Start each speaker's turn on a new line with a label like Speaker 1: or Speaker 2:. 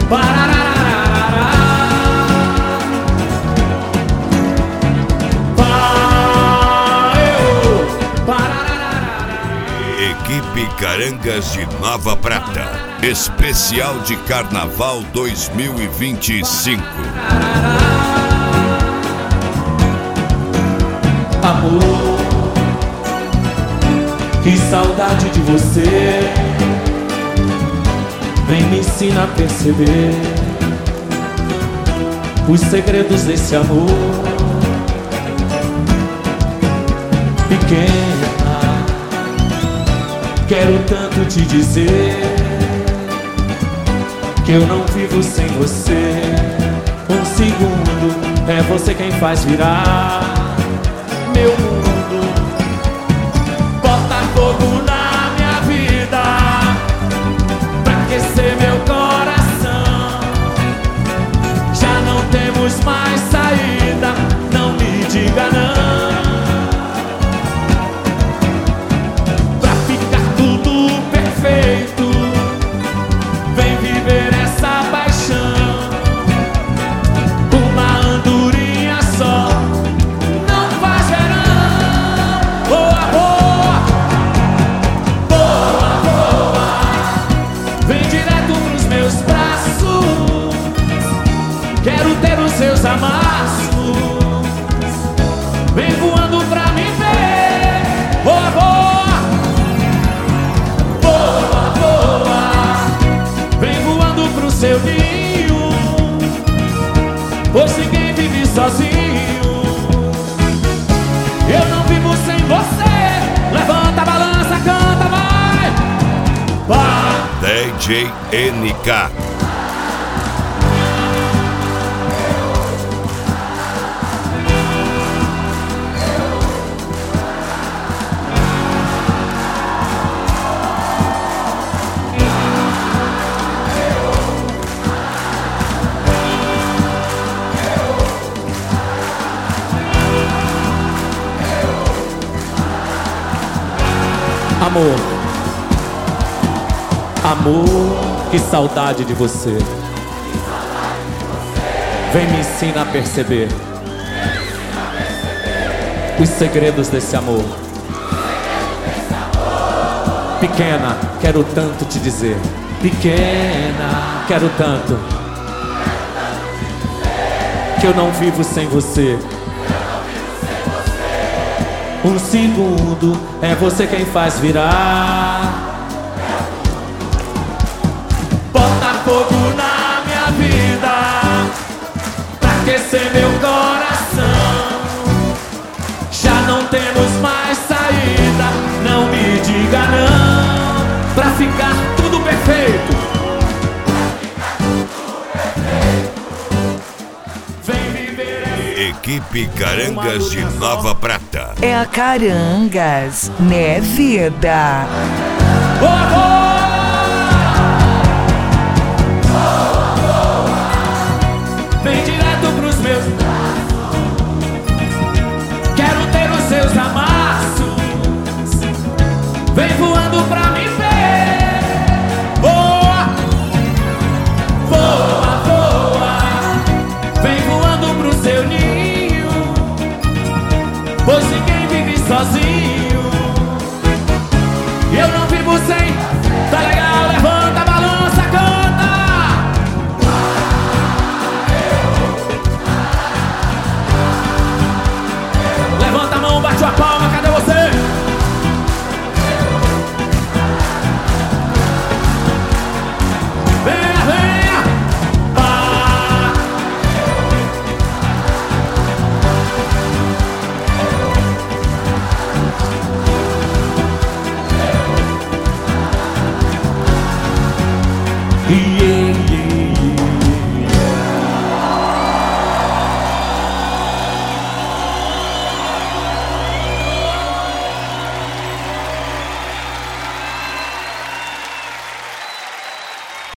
Speaker 1: Parararararará.
Speaker 2: Equipe Carangas de Nova Prata, especial de Carnaval 2025.
Speaker 1: Amor, que saudade de você. Vem me ensinar a perceber os segredos desse amor. Pequena, quero tanto te dizer que eu não vivo sem você. Um segundo, é você quem faz virar meu mundo. Bota fogo na minha vida pra aquecer meu coração. Já não temos mais saída, não me diga não. Pra ficar tudo perfeito, vem viver essa paixão. Uma andorinha só não faz verão. Boa, boa, boa, boa, vem direto pros meus braços. Quero ter os seus amassos. Vem voando pra me ver. Boa, boa, boa, boa, vem voando pro seu ninho, pois ninguém vive sozinho. Eu não vivo sem você. Levanta a balança, canta, vai. Vai.
Speaker 2: DJ NK.
Speaker 1: Amor, amor, que saudade de você. Vem me ensinar a perceber os segredos desse amor. Pequena, quero tanto te dizer. Pequena, quero tanto que eu não vivo sem você. Um segundo, é você quem faz virar. Bota fogo na minha vida pra aquecer meu coração. Já não temos mais saída, não me diga não. Pra ficar tudo perfeito, vem viver.
Speaker 2: Equipe Carangas de Nova Prata.
Speaker 3: É a Carangas, né, vida?
Speaker 1: Boa, boa! Vem direto pros meus braços. Quero ter os seus amassos. Vem voando pra me ver. Boa, boa, boa, vem voando pro seu ninho, pois ninguém vive sozinho. E eu não vivo sem. Tá legal, levanta a balança, canta. Levanta a mão, bate a palma, cadê você? Venha, venha. Pá. E